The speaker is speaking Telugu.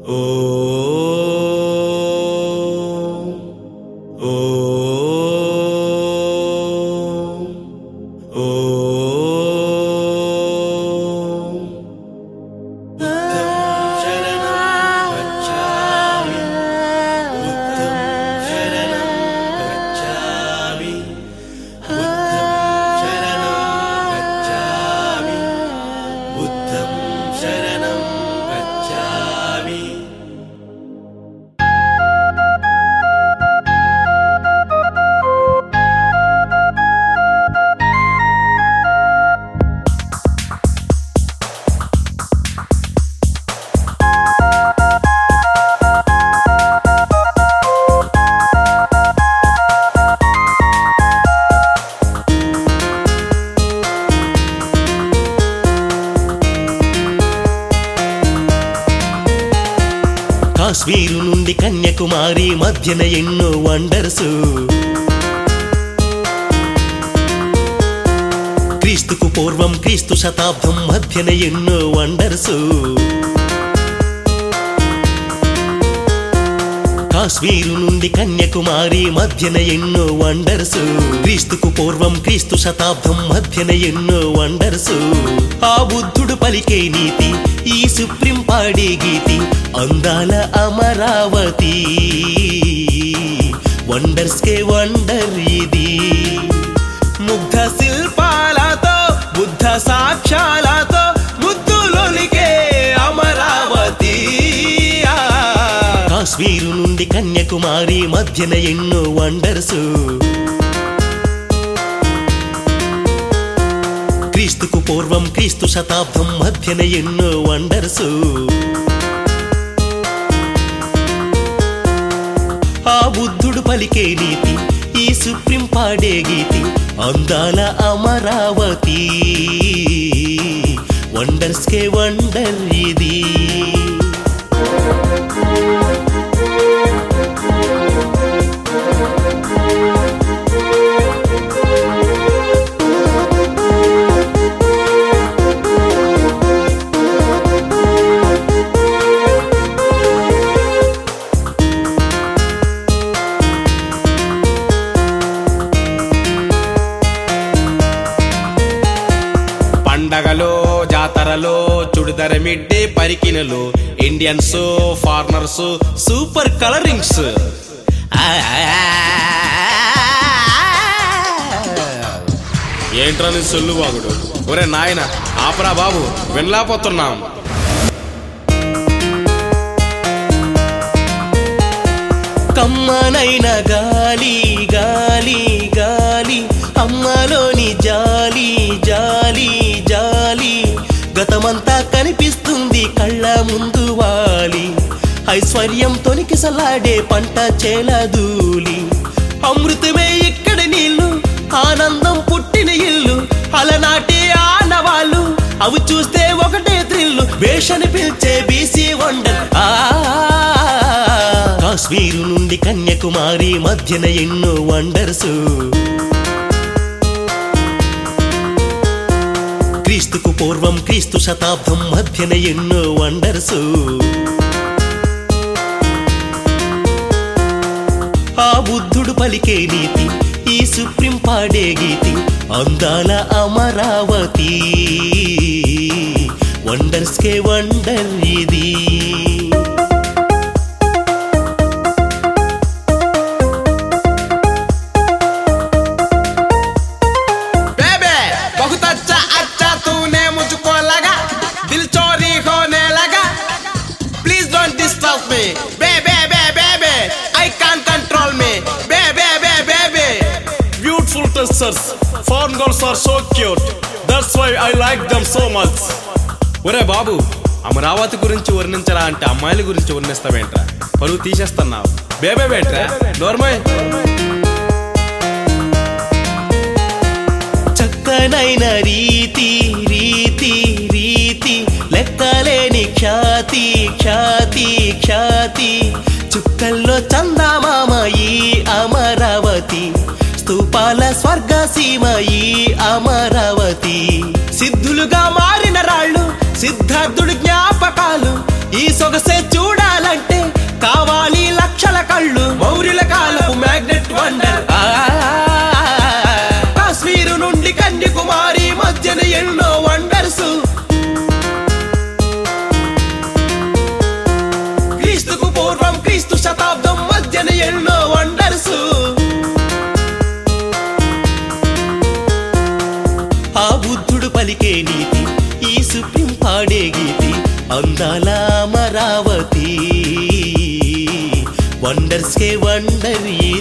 కాశ్మీరు నుండి కన్యాకుమారి మధ్యన ఎన్నో వండర్స్, క్రీస్తుకు పూర్వం క్రీస్తు శతాబ్దం మధ్యన ఎన్నో వండర్స్. కాశ్మీరు నుండి కన్యాకుమారి మధ్యన ఎన్నో వండర్స్, క్రీస్తుకు పూర్వం క్రీస్తు శతాబ్దం మధ్యన ఎన్నో వండర్స్. ఆ బుద్ధుడు పలికే నీతి, ఈ సుప్రీం పాడే గీతి, అందాల అమరావతి వండర్స్ కే వండర్ ఇది. ముగ్ధ శిల్పాలతో బుద్ధ సాక్ష్యాలతో ముద్దులొలికే అమరావతి. కాశ్మీరు నుండి కన్యాకుమారి మధ్యన ఎన్నో వండర్స్, క్రీస్తుకు పూర్వం క్రీస్తు శతాబ్దం మధ్యన ఎన్నో వండర్స్. ఆ బుద్ధుడు పలికే నీతి, ఈ సుప్రీం పాడే గీతి, అందాల అమరావతి వండర్స్ కే వండర్ ఇది. పండగలో జాతరలో చుడిదర మిడ్డే పరికినలు, ఇండియన్స్ ఫారినర్స్ సూపర్ కలరింగ్స్. ఏంట్రా నీ సొల్లు వాగుడు? ఒరే నాయన ఆపరా బాబు, వినలేకపోతున్నాం. కమ్మనైన గాలి గాలి గాలి, అమ్మలోని జాలి జాలి జాలి, గతమంతా కనిపిస్తుంది కళ్ళ ముందు వాలి. ఐశ్వర్యం తొనికిసలాడే పంట చేలదూలి, అమృతమే ఇక్కడ నీళ్ళు, ఆనందం పుట్టిన ఇల్లు, అలనాటి ఆనవాళ్ళు అవి చూస్తే ఒకటే థ్రిల్లు, వేషని పిలిచే బీసీ వండర్. కాశ్మీరు నుండి కన్యాకుమారి మధ్యన ఎన్నో వండర్స్, క్రీస్తుకు పూర్వం క్రీస్తు శతాబ్దం మధ్యన ఎన్నో వండర్స్. ఆ బుద్ధుడు పలికే నీతి, ఈ సుప్రీం పాడే గీతి, అందాల అమరావతి వండర్స్ కే వండర్ ఇది. Foreign girls are so cute. That's why I like them so much. ఒరే బాబు, అమరావతి గురించి వర్ణించరా అంటే అమ్మాయిల గురించి వర్ణిస్తావేంట్రా? పరువు తీసేస్తున్నావు. బేబే బేట్రా నోర్మయ్. చక్కనైన రీతి రీతి రీతి, లెక్కలేని ఖ్యాతి ఖ్యాతి ఖ్యాతి, చుక్కల్లో చందమామ ఈ అమరావతి, స్తూపాల స్వర్గసీమ ఈ అమరావతి. సిద్ధులుగా మారిన రాళ్ళు, సిద్ధార్థుడు జ్ఞాపకాలు, ఈ సొగసే చూడాలంటే కావాలి లక్షల కళ్ళు. మౌర్యుల కాలపు మ్యాగ్నెట్ వండర్, కాశ్మీరు నుండి కన్యాకుమారి మధ్యన ఎన్నో వండర్స్. క్రీస్తుకు పూర్వం క్రీస్తు శతాబ్దం మధ్యన ఎన్నో వండర్స్. ఆ బుద్ధుడు పలికే నీతి, ఈ సుప్రీం పాడే గీతి, అందాల అమరావతి. వండర్స్ కే వండర్ ఈ